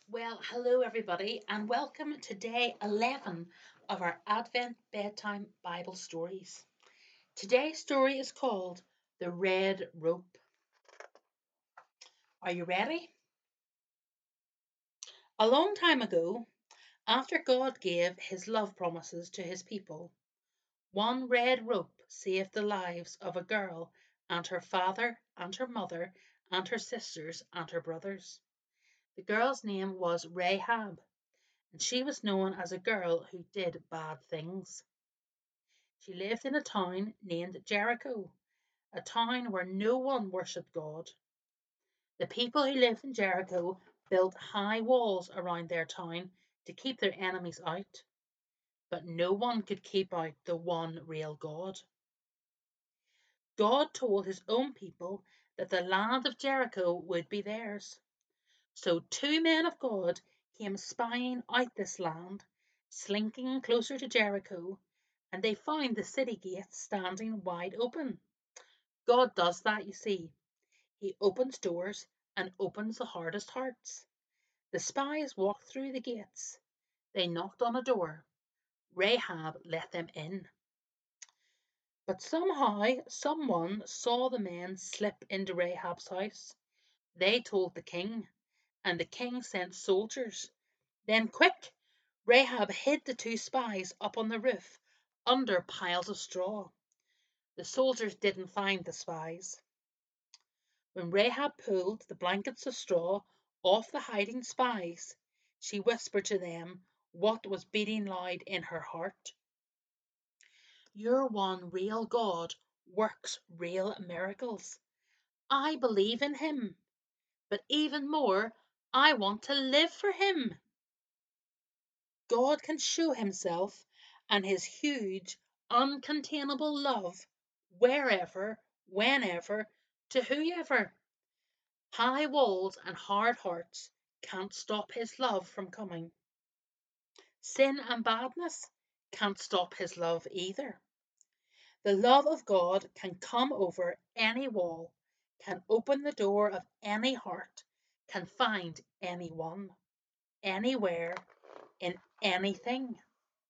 Well, hello everybody, and welcome to day 11 of our Advent Bedtime Bible Stories. Today's story is called The Red Rope. Are you ready? A long time ago, after God gave his love promises to his people, one red rope saved the lives of a girl and her father and her mother and her sisters and her brothers. The girl's name was Rahab, and she was known as a girl who did bad things. She lived in a town named Jericho, a town where no one worshipped God. The people who lived in Jericho built high walls around their town to keep their enemies out, but no one could keep out the one real God. God told his own people that the land of Jericho would be theirs. So two men of God came spying out this land, slinking closer to Jericho, and they found the city gates standing wide open. God does that, you see. He opens doors and opens the hardest hearts. The spies walked through the gates. They knocked on a door. Rahab let them in. But somehow someone saw the men slip into Rahab's house. They told the king, and the king sent soldiers. Then, quick! Rahab hid the two spies up on the roof under piles of straw. The soldiers didn't find the spies. When Rahab pulled the blankets of straw off the hiding spies, she whispered to them what was beating loud in her heart. Your one real God works real miracles. I believe in him, but even more, I want to live for him. God can show himself and his huge, uncontainable love wherever, whenever, to whoever. High walls and hard hearts can't stop his love from coming. Sin and badness can't stop his love either. The love of God can come over any wall, can open the door of any heart, can find anyone, anywhere, in anything.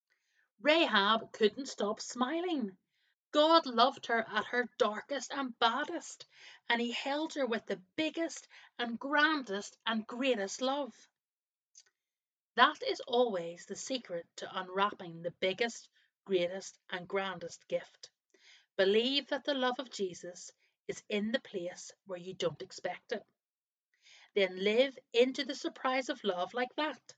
Rahab couldn't stop smiling. God loved her at her darkest and baddest, and he held her with the biggest and grandest and greatest love. That is always the secret to unwrapping the biggest, greatest, and grandest gift. Believe that the love of Jesus is in the place where you don't expect it. Then live into the surprise of love like that.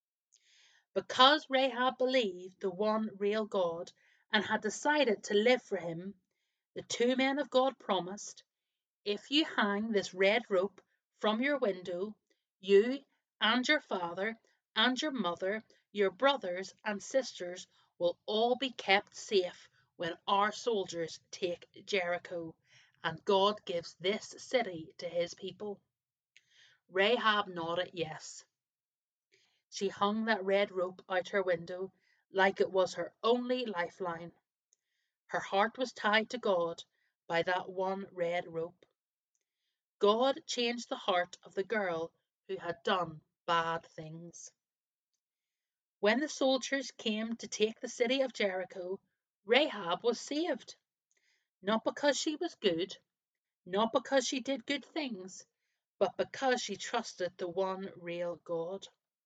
Because Rahab believed the one real God and had decided to live for him, the two men of God promised, if you hang this red rope from your window, you and your father and your mother, your brothers and sisters will all be kept safe when our soldiers take Jericho and God gives this city to his people. Rahab nodded yes. She hung that red rope out her window like it was her only lifeline. Her heart was tied to God by that one red rope. God changed the heart of the girl who had done bad things. When the soldiers came to take the city of Jericho, Rahab was saved. Not because she was good, not because she did good things, but because she trusted the one real God.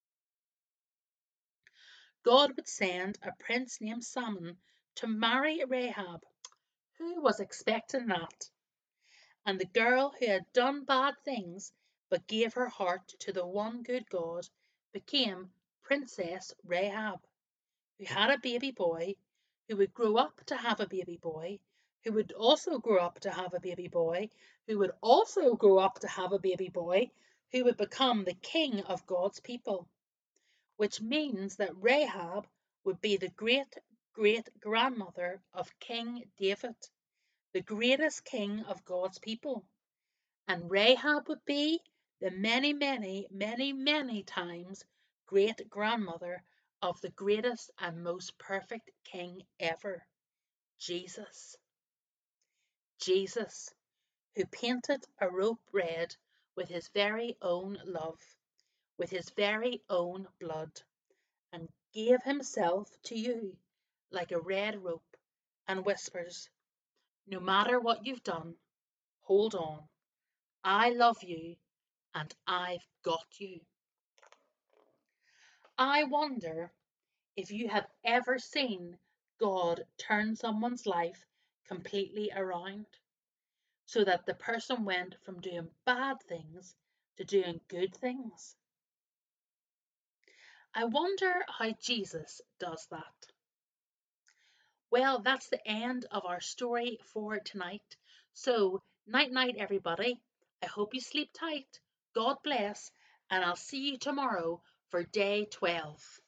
God would send a prince named Salmon to marry Rahab. Who was expecting that? And the girl who had done bad things but gave her heart to the one good God became Princess Rahab, who had a baby boy, who would grow up to have a baby boy, who would also grow up to have a baby boy, who would also grow up to have a baby boy, who would become the king of God's people, which means that Rahab would be the great great grandmother of King David, the greatest king of God's people. And Rahab would be the many, many, many, many times great grandmother of the greatest and most perfect king ever, Jesus. Jesus, who painted a rope red with his very own love. with his very own blood and gave himself to you like a red rope and whispers, no matter what you've done, hold on. I love you and I've got you. I wonder if you have ever seen God turn someone's life completely around so that the person went from doing bad things to doing good things. I wonder how Jesus does that. Well, that's the end of our story for tonight. So, night night, everybody. I hope you sleep tight. God bless, and I'll see you tomorrow for day 12.